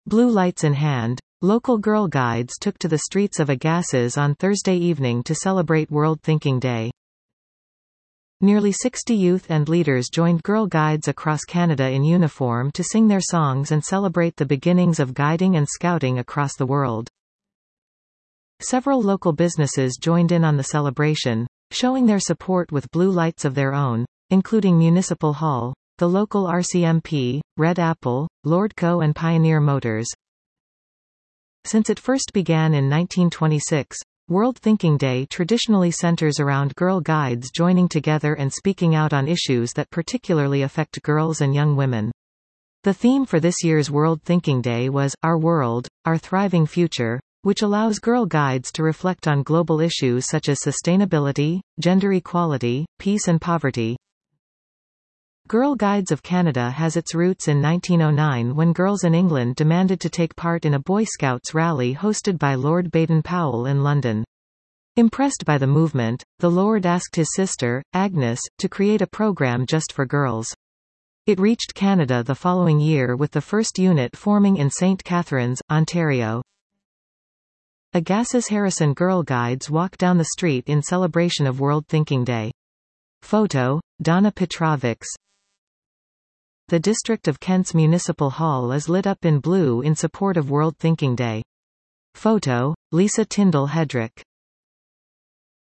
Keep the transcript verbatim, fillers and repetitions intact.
Blue lights in hand, local Girl Guides took to the streets of Agassiz on Thursday evening to celebrate World Thinking Day. Nearly sixty youth and leaders joined Girl Guides across Canada in uniform to sing their songs and celebrate the beginnings of guiding and scouting across the world. Several local businesses joined in on the celebration, showing their support with blue lights of their own, including Municipal Hall, the local R C M P, Red Apple, Lordco and Pioneer Motors. Since it first began in nineteen twenty-six, World Thinking Day traditionally centers around Girl Guides joining together and speaking out on issues that particularly affect girls and young women. The theme for this year's World Thinking Day was, Our World, Our Thriving Future, which allows Girl Guides to reflect on global issues such as sustainability, gender equality, peace and poverty. Girl Guides of Canada has its roots in nineteen oh nine when girls in England demanded to take part in a Boy Scouts rally hosted by Lord Baden-Powell in London. Impressed by the movement, the Lord asked his sister, Agnes, to create a program just for girls. It reached Canada the following year with the first unit forming in Saint Catharines, Ontario. Agassiz Harrison Girl Guides walk down the street in celebration of World Thinking Day. Photo, Donna Petrovics. The District of Kent's Municipal Hall is lit up in blue in support of World Thinking Day. Photo, Lisa Tyndall Hedrick.